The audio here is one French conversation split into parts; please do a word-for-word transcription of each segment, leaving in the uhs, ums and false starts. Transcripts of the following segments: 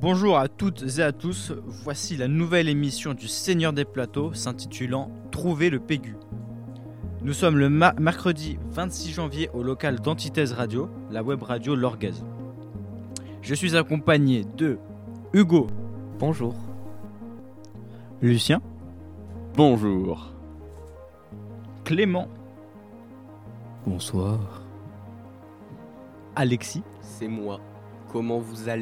Bonjour à toutes et à tous, voici la nouvelle émission du Seigneur des Plateaux s'intitulant Trouver le Pégu. Nous sommes le ma- mercredi vingt-six janvier au local d'Antithèse Radio, la web radio lorgaise. Je suis accompagné de Hugo. Bonjour. Lucien. Bonjour. Clément. Bonsoir. Alexis. C'est moi. Comment vous allez ?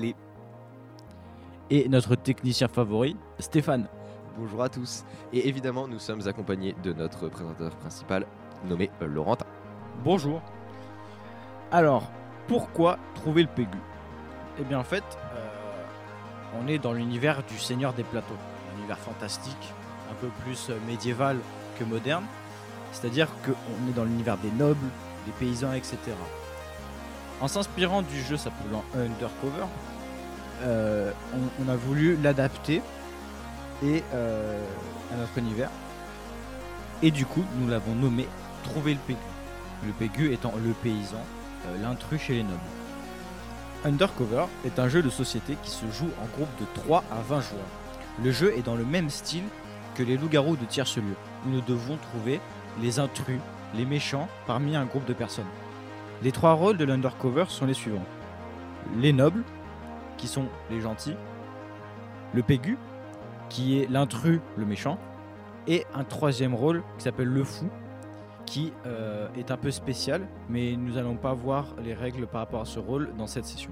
Et notre technicien favori, Stéphane. Bonjour à tous. Et évidemment, nous sommes accompagnés de notre présentateur principal, nommé euh, Laurentin. Bonjour. Alors, pourquoi trouver le Pégu ? Eh bien en fait, euh, on est dans l'univers du Seigneur des Plateaux. Un univers fantastique, un peu plus médiéval que moderne. C'est-à-dire qu'on est dans l'univers des nobles, des paysans, et cetera. En s'inspirant du jeu s'appelant Undercover, euh, on, on a voulu l'adapter et, euh, à notre univers. Et du coup, nous l'avons nommé Trouver le Pégu. Le Pégu étant le paysan, euh, l'intrus chez les nobles. Undercover est un jeu de société qui se joue en groupe de trois à vingt joueurs. Le jeu est dans le même style que les loups-garous de Tierce-Lieu, où nous devons trouver les intrus, les méchants, parmi un groupe de personnes. Les trois rôles de l'Undercover sont les suivants. Les nobles, qui sont les gentils, le Pégu, qui est l'intrus, le méchant, et un troisième rôle qui s'appelle le fou, qui euh, est un peu spécial, mais nous n'allons pas voir les règles par rapport à ce rôle dans cette session.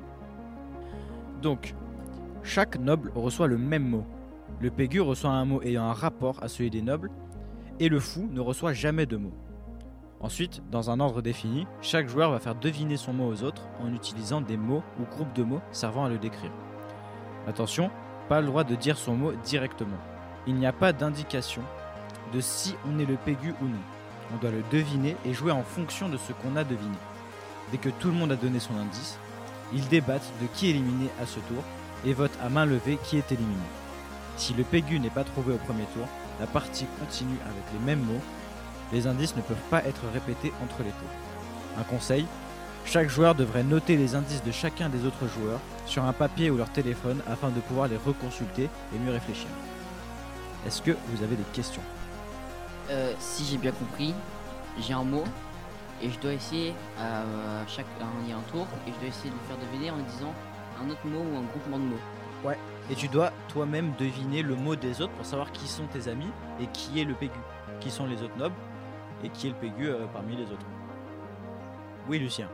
Donc, chaque noble reçoit le même mot. Le Pégu reçoit un mot ayant un rapport à celui des nobles, et le fou ne reçoit jamais de mot. Ensuite, dans un ordre défini, chaque joueur va faire deviner son mot aux autres en utilisant des mots ou groupes de mots servant à le décrire. Attention, pas le droit de dire son mot directement. Il n'y a pas d'indication de si on est le Pégu ou non. On doit le deviner et jouer en fonction de ce qu'on a deviné. Dès que tout le monde a donné son indice, ils débattent de qui est éliminé à ce tour et votent à main levée qui est éliminé. Si le Pégu n'est pas trouvé au premier tour, la partie continue avec les mêmes mots. Les indices ne peuvent pas être répétés entre les tours. Un conseil, chaque joueur devrait noter les indices de chacun des autres joueurs sur un papier ou leur téléphone afin de pouvoir les reconsulter et mieux réfléchir. Est-ce que vous avez des questions ? Euh, si j'ai bien compris, j'ai un mot et je dois essayer à chaque il y a un tour et je dois essayer de le faire deviner en disant un autre mot ou un groupement de mots. Ouais. Et tu dois toi-même deviner le mot des autres pour savoir qui sont tes amis et qui est le Pégu, qui sont les autres nobles et qui est le Pégu euh, parmi les autres. Oui, Lucien.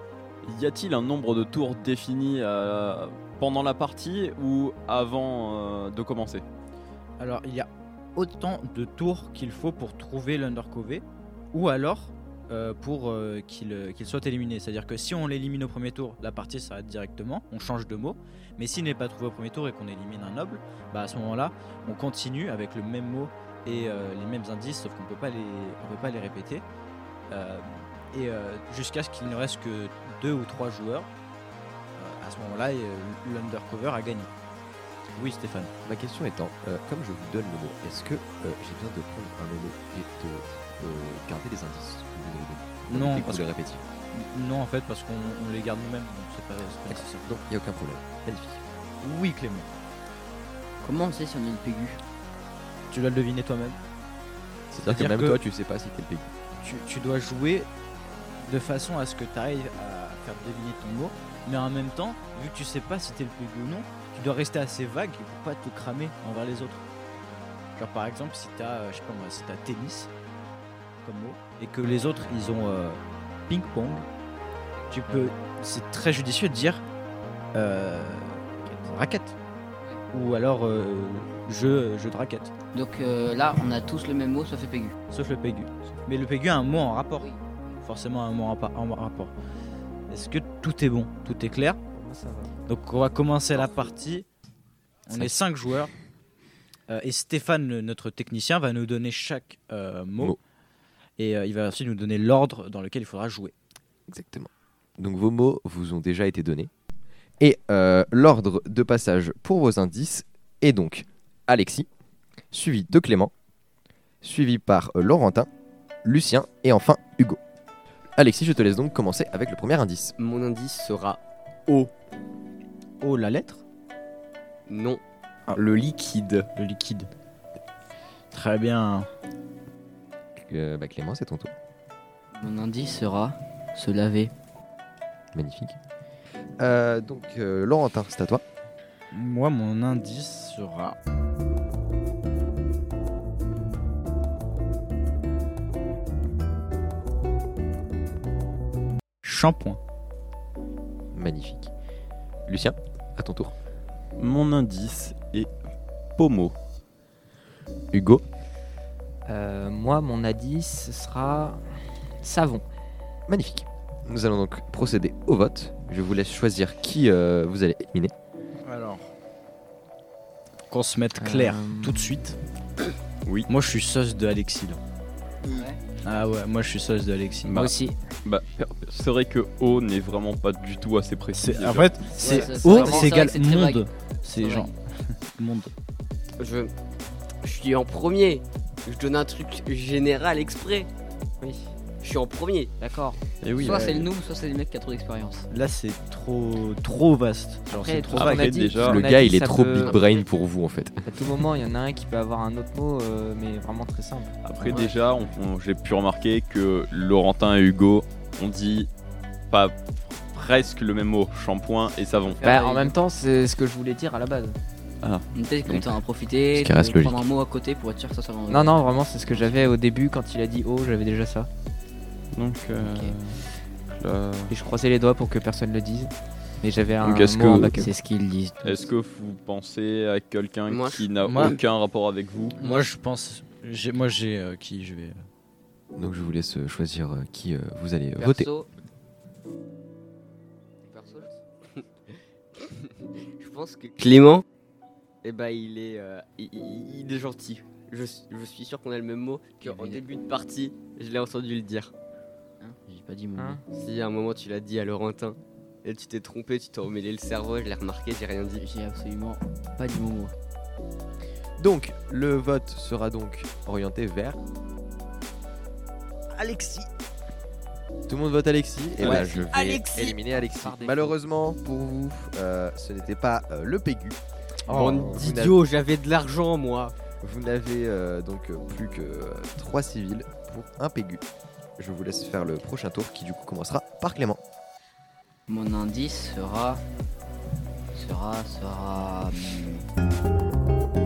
Y a-t-il un nombre de tours défini euh, pendant la partie ou avant euh, de commencer ? Alors, il y a autant de tours qu'il faut pour trouver l'Undercover ou alors euh, pour euh, qu'il, euh, qu'il soit éliminé. C'est-à-dire que si on l'élimine au premier tour, la partie s'arrête directement, on change de mot. Mais s'il n'est pas trouvé au premier tour et qu'on élimine un noble, bah à ce moment-là, on continue avec le même mot et euh, les mêmes indices, sauf qu'on ne peut pas les répéter. Euh, et euh, jusqu'à ce qu'il ne reste que deux ou trois joueurs, euh, à ce moment-là, euh, l'Undercover a gagné. Oui, Stéphane. Ma question étant, euh, comme je vous donne le mot, est-ce que euh, j'ai besoin de prendre un mot et de euh, garder les indices que vous avez donnés ? Non, Ou parce de que- les répéter. Non, en fait, parce qu'on on les garde nous-mêmes, donc c'est pas, c'est pas nécessaire. Donc il n'y a aucun problème. Magnifique. Oui, Clément. Comment on sait si on est le Pégu ? Tu dois le deviner toi-même. C'est-à-dire que C'est-à-dire même que- toi, tu sais pas si t'es le Pégu. Tu, tu dois jouer de façon à ce que tu arrives à faire deviner ton mot, mais en même temps, vu que tu sais pas si t'es le Pégu ou non, tu dois rester assez vague pour pas te cramer envers les autres. Genre par exemple, si t'as, euh, je sais pas moi, si t'as tennis comme mot, et que les autres ils ont euh, ping-pong, tu peux, c'est très judicieux de dire euh, raquette, ou alors euh, jeu, jeu de raquette, Donc euh, là, on a tous le même mot sauf le Pégu. sauf le Pégu. Mais le Pégu a un mot en rapport. Oui. Forcément un mot en, pa- en rapport. Est-ce que tout est bon ? Tout est clair ? Moi, ça va. Donc on va commencer la partie. On Cinq. est cinq joueurs. Euh, et Stéphane, le- notre technicien, va nous donner chaque euh, mot. Mot. Et euh, il va aussi nous donner l'ordre dans lequel il faudra jouer. Exactement. Donc vos mots vous ont déjà été donnés. Et euh, l'ordre de passage pour vos indices est donc Alexis, suivi de Clément, suivi par euh, Laurentin, Lucien et enfin Hugo. Alexis, je te laisse donc commencer avec le premier indice. Mon indice sera O. Oh, la lettre ? Non. Ah. Le liquide. Le liquide. Très bien. Euh, bah, Clément, c'est ton tour. Mon indice sera se laver. Magnifique. Euh, donc, euh, Laurentin, c'est à toi. Moi, mon indice sera. Shampoing. Magnifique. Lucien, à ton tour. Mon indice est pommeau. Hugo. Euh, moi, mon indice sera savon. Magnifique. Nous allons donc procéder au vote. Je vous laisse choisir qui euh, vous allez éliminer. Alors. Qu'on se mette clair Euh, tout de suite. Oui. Moi, je suis sauce de Alexis. Là. Ouais. Ah ouais, moi, je suis sauce de Alexis. Moi aussi. Bah, c'est vrai que O n'est vraiment pas du tout assez précis. C'est, déjà. en fait, c'est ça, c'est O, vraiment- c'est c'est vrai égal que c'est très vague. monde. C'est C'est genre monde. Je, je suis en premier. Je donne un truc général exprès. Oui. Je suis en premier. D'accord. Et oui, soit ouais. c'est le noob, soit c'est le mec qui a trop d'expérience. Là, c'est trop, trop vaste. Genre, Après, c'est trop tout- vague. on a Après, dit- déjà- on Le a gars, dit il est ça trop peut- big brain pour vous en fait. À tout moment, il y en a un qui peut avoir un autre mot, euh, mais vraiment très simple. Après, Ouais. déjà, on- on- j'ai pu remarquer que Laurentin et Hugo ont dit pas presque le même mot, shampoing et savon. Bah, Ouais, en il- même temps, c'est ce que je voulais dire à la base. Peut-être que Donc, tu en as profité, ce qui reste de prendre logique. un mot à côté pour être sûr que ça soit dans le- Non, non, vraiment, c'est ce que j'avais au début quand il a dit oh, j'avais déjà ça. Donc, euh, là, Et je croisais les doigts pour que personne le dise. Mais j'avais un Donc, est-ce mot que- en backup. C'est ce qu'ils disent. est-ce que vous pensez à quelqu'un Moi, qui n'a moi- aucun rapport avec vous? Moi, je pense. J'ai, moi, j'ai euh, qui je vais. Donc je vous laisse euh, choisir euh, qui euh, vous allez euh, voter. Perso. Perso, je- je pense que Clément, eh ben, il est, euh, il, il- il est gentil. Je, je suis sûr qu'on a le même mot qu'en Il est- début de partie, je l'ai entendu le dire. Hein, j'ai pas dit mon Hein mot. Si à un moment tu l'as dit à Laurentin et tu t'es trompé, tu t'es emmêlé le cerveau, je l'ai remarqué, j'ai rien dit. J'ai absolument pas dit mon mot. Donc le vote sera donc orienté vers Alexis. tout le monde vote Alexis et Ouais. là je vais Alexis. éliminer Alexis. Par défaut. Malheureusement pour vous, euh, ce n'était pas euh, le Pégu. Bande vous d'idiots, j'avais de l'argent moi. Vous n'avez euh, donc euh, plus que euh, trois civils pour un Pégu. Je vous laisse faire le prochain tour qui du coup commencera par Clément. Mon indice sera. sera. sera. hum,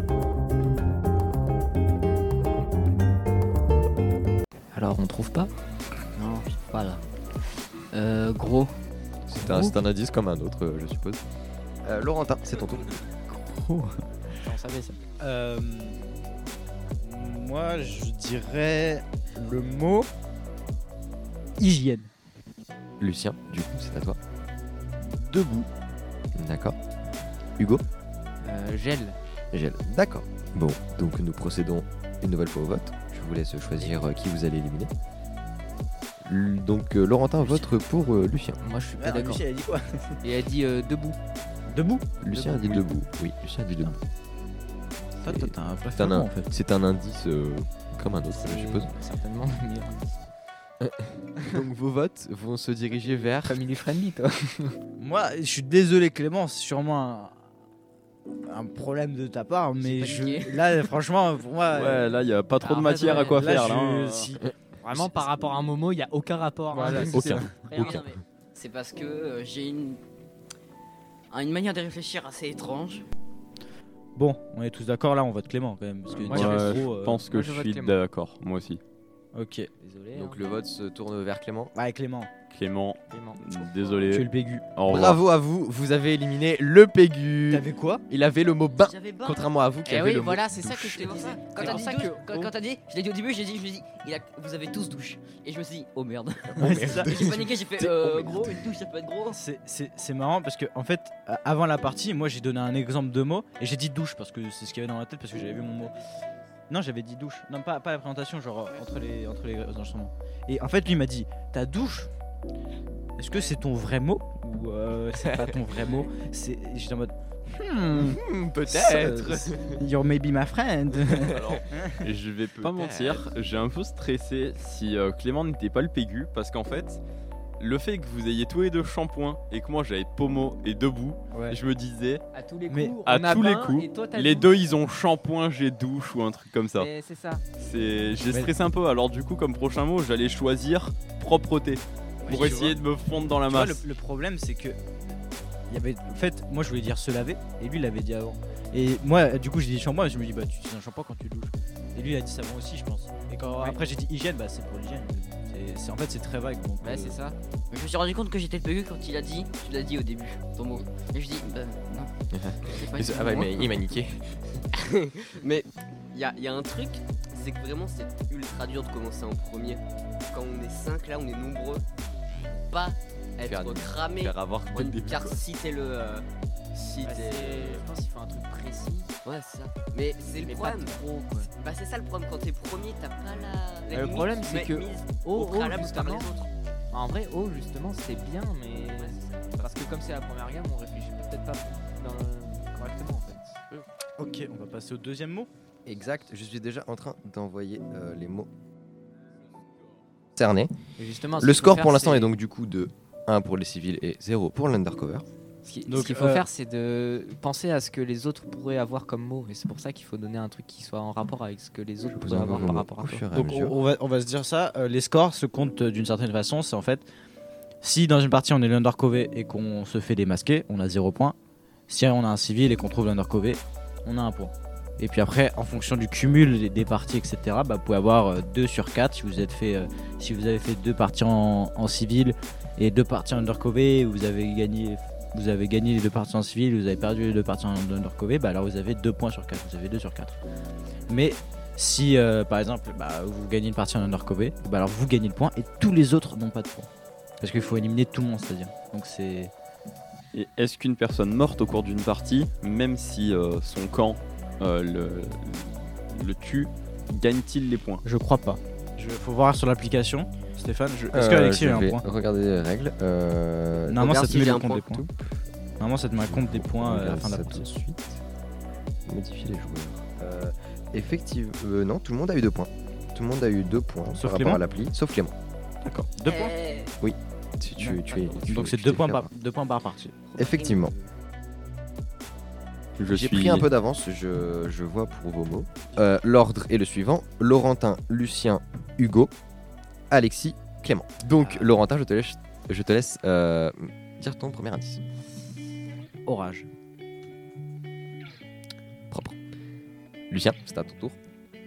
Alors, on trouve pas. Non, je sais pas là. Euh, gros. C'est un, c'est un indice comme un autre, euh, je suppose. Euh, Laurentin, c'est ton tour. On savait ça. Euh, moi, je dirais le mot hygiène. Lucien, du coup, c'est à toi. Debout. D'accord. Hugo, Euh, gel. Gel. D'accord. Bon, donc nous procédons une nouvelle fois au vote. Je vous laisse choisir euh, qui vous allez éliminer. L- Donc euh, Laurentin vote pour euh, Lucien. Moi, je suis pas d'accord. a dit quoi? Et elle a dit euh, debout. Debout. Lucien a dit debout. Oui, Lucien a dit debout. Toi, toi, t'as un vrai C'est un, flamand, en fait. c'est un indice euh, comme un autre, je C'est suppose. certainement le meilleur indice. Donc vos votes vont se diriger vers. Family friendly, toi. Moi, je suis désolé Clément, c'est sûrement un, un problème de ta part, mais pas je, niqué. là, franchement, pour moi, Ouais, là, il y a pas trop Ah, de en fait, matière à ouais, quoi là, faire. je- là, hein. si- Vraiment, par rapport à Momo, il n'y a aucun rapport. Voilà, hein. c'est Aucun. Rien, Aucun. mais c'est parce que euh, j'ai une. une manière de réfléchir assez étrange. Bon, on est tous d'accord là, on vote Clément quand même, parce que Moi, dire Ouais, trop, je euh, pense que moi, je je vote suis Clément. d'accord, moi aussi. Ok, Désolé. Donc hein. le vote se tourne vers Clément. ouais Clément, Clément, Clément. tu es désolé. le Pégu. Au revoir. Bravo à vous, vous avez éliminé le Pégu. T'avais quoi? Il avait le mot bain, J'avais pas. contrairement à vous qui Eh avez oui, le voilà, mot c'est ça que je te C'est pour disais. ça. Quand C'est t'as pour dit ça douche, que- quand, quand t'as dit, je l'ai dit au début, j'ai dit, je me suis dit, il a, vous avez tous douche. Et je me suis dit, oh merde. Ouais, c'est ça. Et j'ai paniqué, j'ai fait, T'es- euh, oh, merde. gros, une douche ça peut être gros. C'est- C'est c'est marrant parce que en fait, euh, avant la partie, moi j'ai donné un exemple de mot et j'ai dit douche parce que c'est ce qu'il y avait dans la tête parce que j'avais vu mon mot. Non, j'avais dit douche. Non, pas, pas la présentation, genre euh, entre les, entre les enregistrements. Et en fait, lui il m'a dit, ta douche, est-ce que c'est ton vrai mot ou euh, c'est pas ton vrai mot? C'est- J'étais en mode, hmm, Hmm, peut-être. You're maybe my friend. Alors, je vais pas mentir, j'ai un peu stressé si euh, Clément n'était pas le Pégu parce qu'en fait, le fait que vous ayez tous les deux shampoing et que moi j'avais pommeau et debout, Ouais. je me disais, À tous les Mais coups, à on a tous les bain, coups, et toi, t'as les douche. deux ils ont shampoing, j'ai douche ou un truc comme ça. Mais c'est ça. C'est, j'ai Mais- stressé un peu. Alors du coup, comme prochain mot, j'allais choisir propreté pour tu essayer de me fondre dans la Tu vois, masse. le, le problème, c'est que. Il y avait, en fait, moi je voulais dire se laver et lui il l'avait dit avant. Et moi, du coup, j'ai dit shampoing, je me dis, bah tu utilises un shampoing quand tu douches. Et lui il a dit savon aussi, je pense. Et quand Ouais. après j'ai dit hygiène, bah c'est pour l'hygiène. C'est, c'est- en fait, c'est très vague. Donc, Ouais, euh, c'est ça. Je me suis rendu compte que j'étais le pégu quand il a dit, tu l'as dit au début, ton mot. Et je dis, bah non. c'est pas Ah ouais, moi. mais il m'a niqué. Mais il y a, y a un truc, c'est que vraiment c'est ultra dur de commencer en premier. Quand on est cinq là, on est nombreux. Pas être Faire- cramé. Faire avoir dès le Ouais, début, car quoi. si t'es le. euh, si Bah, t'es. c'est- je pense qu'il faut un truc précis. Ouais, c'est ça. Mais c'est le Mais pas problème. trop quoi. Bah, c'est ça le problème quand t'es premier, t'as pas la. la Le limite, problème, c'est mais que mise Oh, au oh, préalable par les justement. autres. En vrai, oh, justement, c'est bien, mais. Ouais, c'est ça. Parce que comme c'est la première gamme, on réfléchit peut-être pas dans- correctement en fait. Ok, on va passer au deuxième mot. Exact, je suis déjà en train d'envoyer euh, les mots cernés. Et justement, ce Le qu'il faut score faire, pour l'instant c'est- est donc du coup de un pour les civils et zéro pour l'undercover. Ce qui- ce Donc, qu'il faut euh, faire, c'est de penser à ce que les autres pourraient avoir comme mot. Et c'est pour ça qu'il faut donner un truc qui soit en rapport avec ce que les autres Je vous pourraient envoie avoir vos par mots rapport à au toi. fur et à Donc on, mesure. on va, on va se dire ça, euh, les scores se comptent euh, d'une certaine façon, c'est en fait, si dans une partie on est l'undercover et qu'on se fait démasquer, on a zéro point. Si on a un civil et qu'on trouve l'undercover, on a un point. Et puis après, en fonction du cumul des, des parties, et cetera, bah, vous pouvez avoir euh, deux sur quatre si vous, êtes fait, euh, si vous avez fait deux parties en, en civil et deux parties en undercover, vous avez gagné... Vous avez gagné les deux parties en civil, vous avez perdu les deux parties en undercover, bah alors vous avez deux points sur quatre, vous avez deux sur quatre. Mais si euh, par exemple bah, vous gagnez une partie en undercover, bah alors vous gagnez le point et tous les autres n'ont pas de points. Parce qu'il faut éliminer tout le monde, c'est-à-dire. Donc c'est. Et est-ce qu'une personne morte au cours d'une partie, même si euh, son camp euh, le, le tue, gagne-t-il les points? Je crois pas. Il faut voir sur l'application. Stéphane, je... est-ce Euh, que Alexis je a un vais point? regarder les règles. Euh, Normalement regarde ça te si met j'ai le un compte point. des points. Normalement ça te met un compte des points euh, à la regarde fin de la ça partie. tout de suite. Modifier les joueurs. Euh, effectivement, euh, non, tout le monde a eu deux points. Tout le monde a eu deux points Sauf par rapport Clément à l'appli, sauf Clément. D'accord. Deux points. Eh, Tu, tu, tu es, tu- Donc c'est tu deux t'es points fait par avoir. deux points par partie. Effectivement. Je J'ai suis pris un peu d'avance, je, je vois pour vos mots. Euh, L'ordre est le suivant Laurentin, Lucien, Hugo, Alexis, Clément. Donc, Ah. Laurentin, je te laisse, je te laisse euh, dire ton premier indice. Orage. Propre. Lucien, c'est à ton tour.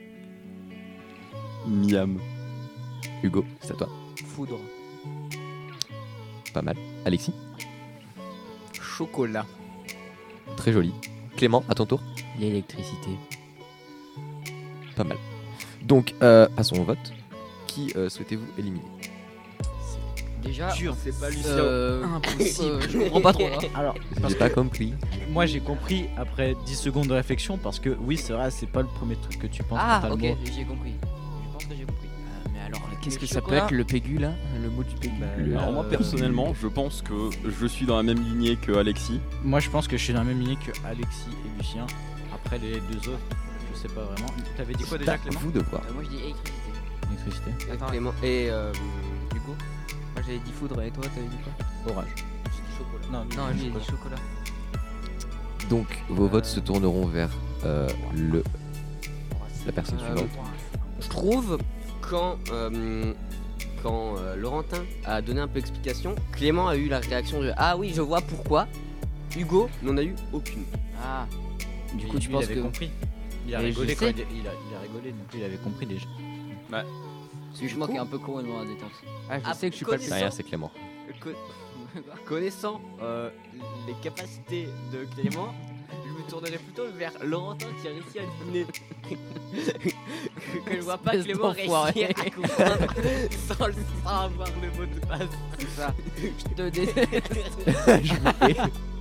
Miam. Hugo, c'est à toi. Foudre. Pas mal. Alexis, Chocolat. très joli. Clément, à ton tour. L'électricité. Pas mal. Donc, euh, passons au vote. Qui euh, souhaitez-vous éliminer? Déjà, C'est pas Lucien. euh, Impossible. euh, je comprends pas trop. hein. Alors, parce J'ai que pas compris. moi j'ai compris après dix secondes de réflexion parce que oui c'est vrai c'est pas le premier truc que tu penses Ah, quand t'as ok, le mot. j'ai compris. Je pense que j'ai compris. Ah, mais alors, qu'est-ce Le que ça peut chocolat. être le pégu là? Le mot du pégu. Le- Alors moi Euh, personnellement, je pense que je suis dans la même lignée que Alexis. Moi je pense que je suis dans la même lignée que Alexis et Lucien. Après les deux autres, je sais pas vraiment. T'avais dit quoi déjà À Clément? vous de voir. Euh, moi je dis électricité. Électricité. Attends, Clément. Et euh, Hugo. Moi j'avais dit foudre et toi t'avais dit quoi? Orage. j'ai dit chocolat. Non, Non, lui il a dit chocolat. Donc, vos votes se tourneront vers euh, le, la personne Euh, suivante. Je trouve quand euh, quand euh, Laurentin a donné un peu d'explication, Clément a eu la réaction de ah oui je vois pourquoi. Hugo n'en a eu aucune. Ah, du Lui- coup tu lui, penses il avait que. compris. Il a Mais rigolé je quand sais. il, il a, il a rigolé donc il avait compris déjà. Parce que je manque un peu con dans la détente. Ah, je Ah, sais que je suis pas le connaissant- C'est rien, c'est Clément. Co- Connaissant euh, les capacités de Clément, je me tournerais plutôt vers Laurentin qui a réussi à deviner. que je vois pas Espèce Clément d'enfoiré. réussir à comprendre sans, le- sans avoir le mot de passe. C'est ça. Je te déteste.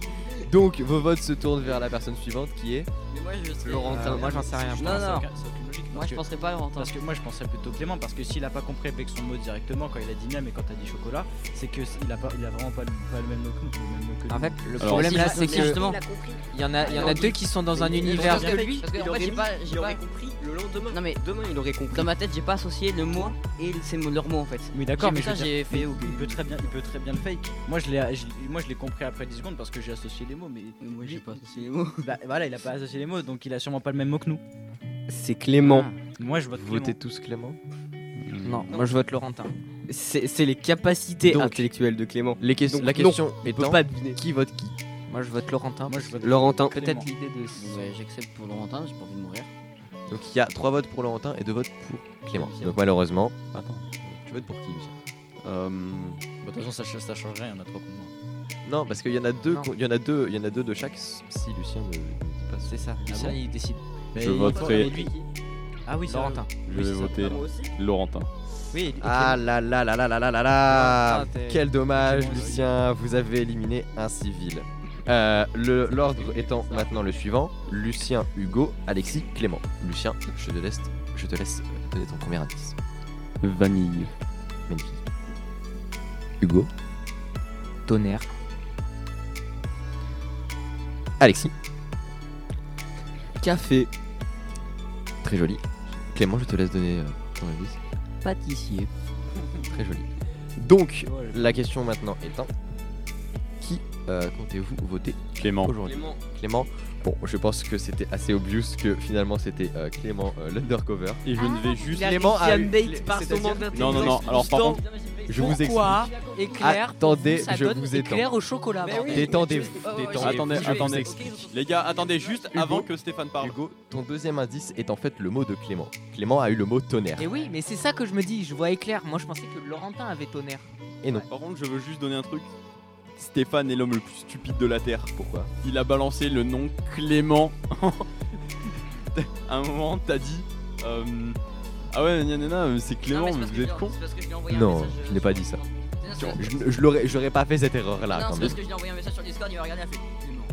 Donc vos votes se tournent vers la personne suivante qui est Mais moi, je serais- Laurentin. Euh, moi j'en sais rien. Non, non, Ça a aucun- ça a aucune logique, moi parce je que- penserais pas à Laurentin. Parce que moi je penserais plutôt Clément, parce que s'il a pas compris avec son mot directement quand il a dit miam et quand t'as dit chocolat, c'est que il a pas, il a vraiment pas, le- pas le même mot que nous, le même mot que En nous. fait, le Alors, problème si, là, je- c'est mais que justement, il y en a, il y en a Non, deux qui sont dans un mais- mais univers. parce que lui, parce que en fait, j'ai pas, j'ai il aurait pas, compris le lendemain. non mais Demain, il aurait compris. dans ma tête, j'ai pas associé le mot et c'est leur mot en fait. Oui d'accord, J'ai mais vu ça, je veux dire, j'ai fait il, au- il peut très bien, il peut très bien le fake. Moi je l'ai, je- moi je l'ai compris après dix secondes parce que j'ai associé les mots, mais Mais Moi, j'ai lui- pas associé les mots. bah, voilà, il a pas associé les mots, donc il a sûrement pas le même mot que nous. C'est Clément. Moi je vote Vous Clément. votez tous Clément. Non, moi je vote Laurentin. C'est c'est les capacités Donc, intellectuelles de Clément. Les ques- Donc, la non, question Il peut étant pas deviner. qui vote qui. Moi je vote Laurentin. Moi je vote Laurentin. Peut-être Clément. l'idée de. Ouais, j'accepte pour Laurentin, j'ai pas envie de mourir. Donc il y a trois votes pour Laurentin et deux votes pour Clément. Donc malheureusement, Attends. tu votes pour qui Lucien? Euh, Bah, de toute façon ça, ch- ça change rien, il y en a trois contre moi. Non, parce qu'il y en a deux, Non. co- il y en a deux, il y en a deux de chaque. Si Lucien ne ne dit pas ça. C'est ça. Lucien bon il décide. Mais Je il- voterai- mais lui- Ah oui, c'est Laurentin. je vais voter Laurentin. Oui, Ah là là là là là là là là. Laurentin, t'es- Quel dommage, Clément, Lucien, vous avez éliminé un civil. Euh, le- L'ordre étant maintenant le suivant, Lucien, Hugo, Alexis, Clément. Lucien, je te laisse, je te laisse euh, donner ton premier indice. Vanille. Magnifique. Hugo, Tonnerre. Alexis, Café. très joli. Clément, je te laisse donner euh, ton indice. Pâtissier. Très joli. Donc, la question maintenant étant, qui euh, comptez-vous voter Clément. aujourd'hui? Clément. Clément. Bon, je pense que c'était assez obvious que finalement c'était euh, Clément euh, l'undercover. Et je ne vais juste. Clément a eu- Candidate par son c'est-à-dire- mandat. Non, non, non. Alors par contre, Je vous explique. Pourquoi éclair Attendez, ça je donne vous étends. éclair au chocolat. Mais bordel. oui. Détendez-vous. Oh, ouais, détendez-vous, attendez, je vous attendez. explique. Les gars, attendez juste Hugo. avant que Stéphane parle. Hugo, ton deuxième indice est en fait le mot de Clément. Clément a eu le mot tonnerre. Et oui, mais c'est ça que je me dis. Je vois éclair. Moi je pensais que Laurentin avait tonnerre. Et non. Par contre, je veux juste donner un truc. Stéphane est l'homme le plus stupide de la Terre. Pourquoi? Il a balancé le nom Clément. À un moment, t'as dit. euh, Ah ouais, nanana, mais c'est Clément, mais vous êtes con. Non, je n'ai pas dit ça. Je, je l'aurais, j'aurais pas fait cette erreur là Non, quand c'est même. parce que je lui ai envoyé un message sur Discord, il m'a regardé, il a fait.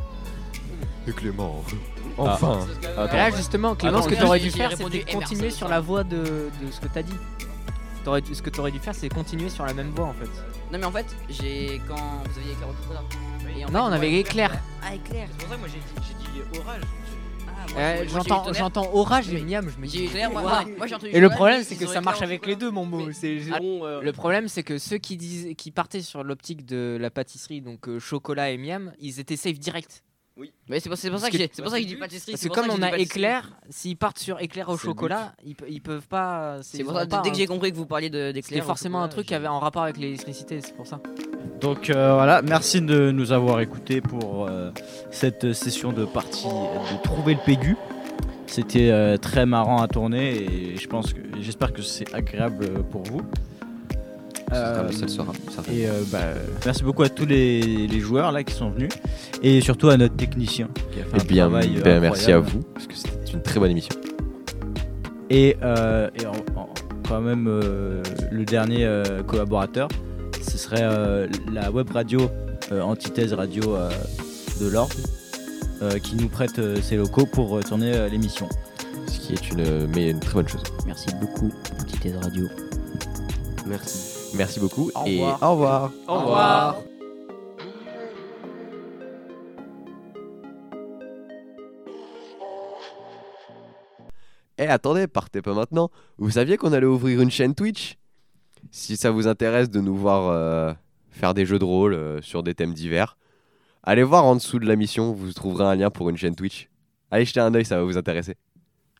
De Clément. Ah. Enfin. C'est parce que- Attends. Et là justement, Clément, Attends, ce que j'ai- t'aurais dû j'ai faire, répondu, c'était eh, merci, continuer ça. sur la voie de, de ce que t'as dit. T'aurais dû- ce que t'aurais dû faire, c'est continuer sur la même voie en fait. Non, mais en fait, j'ai. Quand vous aviez éclair au chocolat. Et en Non, fait, on moi, avait éclair. Ah, éclair. C'est pour ça que moi j'ai dit, j'ai dit orage. Ah, moi, Euh, j'ai- moi, j'ai eu J'entends, tonnerre. j'entends orage et Oui. miam. Je me J'ai dis. eu éclair, moi, Ouah. moi, moi, j'ai entendu Et le chocolat, problème, ils c'est ont que ça éclair marche au avec les chocolat. deux, mon mot. Mais- C'est- Ah bon, euh, Le problème, c'est que ceux qui disent, qui partaient sur l'optique de la pâtisserie, donc euh, chocolat et miam, ils étaient safe direct. Mais c'est pour, c'est pour ça Parce que que- j'ai- c'est pour ça que je dis pâtisserie. Parce c'est que pour ça comme je on dis a pâtisserie. éclair, s'ils partent sur éclair au C'est le chocolat, ils, pe- ils peuvent pas. C'est ils pour auront ça pas dès que un- j'ai compris que vous parliez de- d'éclair. C'était au forcément un chocolat, truc qui j'ai- avait en rapport avec l'électricité, c'est pour ça. Donc euh, voilà, merci de nous avoir écoutés pour euh, cette session de partie de trouver le Pégu. C'était euh, très marrant à tourner et je pense que j'espère que c'est agréable pour vous. Euh, ça le sera. certainement. et euh, bah, merci beaucoup à tous les, les joueurs là qui sont venus et surtout à notre technicien qui a fait Eh un bien, travail euh, ben, merci à incroyable. vous parce que c'était une très bonne émission. Et, euh, et en- en- quand même euh, le dernier euh, collaborateur, ce serait euh, la web radio euh, Antithèse Radio euh, de l'Ordre euh, qui nous prête euh, ses locaux pour euh, tourner euh, l'émission. Ce qui est une, mais une très bonne chose. Merci beaucoup, Antithèse Radio. Merci. Merci beaucoup Au et revoir. au revoir. Au revoir. Eh attendez, partez pas maintenant. Vous saviez qu'on allait ouvrir une chaîne Twitch? Si ça vous intéresse de nous voir euh, faire des jeux de rôle euh, sur des thèmes divers, allez voir en dessous de la mission, vous trouverez un lien pour une chaîne Twitch. Allez jeter un œil, ça va vous intéresser.